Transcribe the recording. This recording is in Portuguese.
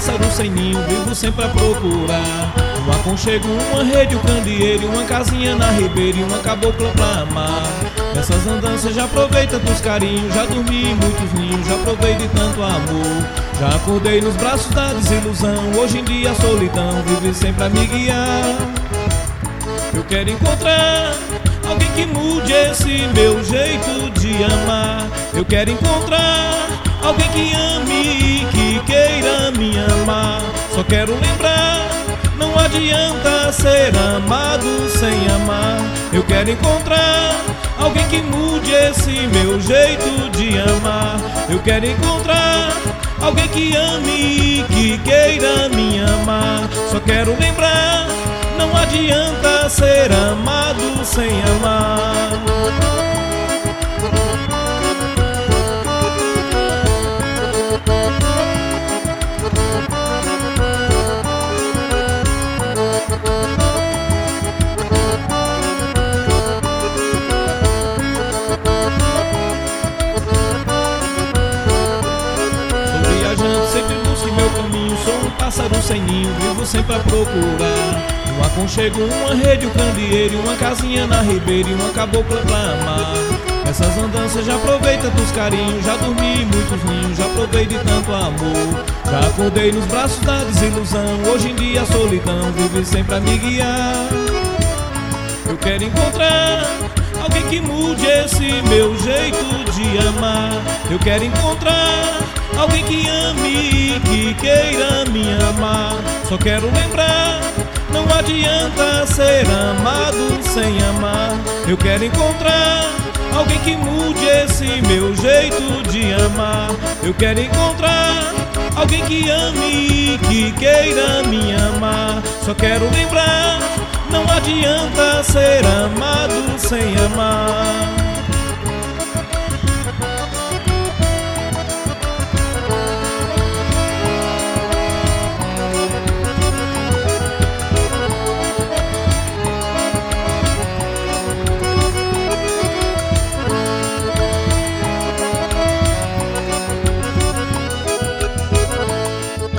pássaro sem ninho, vivo sempre a procurar um aconchego, uma rede, um candeeiro, uma casinha na ribeira e uma cabocla pra amar. Nessas andanças já aproveita dos carinhos, já dormi em muitos ninhos, já provei de tanto amor. Já acordei nos braços da desilusão, hoje em dia a solidão vive sempre a me guiar. Eu quero encontrar alguém que mude esse meu jeito de amar. Eu quero encontrar alguém que ame e que queira me amar. Só quero lembrar, não adianta ser amado sem amar. Eu quero encontrar alguém que mude esse meu jeito de amar. Eu quero encontrar alguém que ame e que queira me amar. Só quero lembrar, não adianta ser amado sem amar. Sempre busco meu caminho, sou um pássaro sem ninho, vivo sempre a procurar um aconchego, uma rede, um candeeiro, uma casinha na ribeira e uma cabocla pra amar. Essas andanças já aproveita dos carinhos, já dormi em muitos ninhos, já provei de tanto amor. Já acordei nos braços da desilusão, hoje em dia a solidão vive sempre a me guiar. Eu quero encontrar alguém que mude esse meu jeito de amar. Eu quero encontrar alguém que ame e que queira me amar. Só quero lembrar, não adianta ser amado sem amar. Eu quero encontrar alguém que mude esse meu jeito de amar. Eu quero encontrar alguém que ame e que queira me amar. Só quero lembrar, não adianta ser amado sem amar.